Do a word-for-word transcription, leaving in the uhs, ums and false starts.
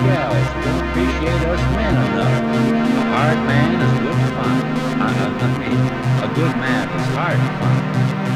gals who don't appreciate us men enough. A hard man is good to find. I, I I mean, a good man is hard to find.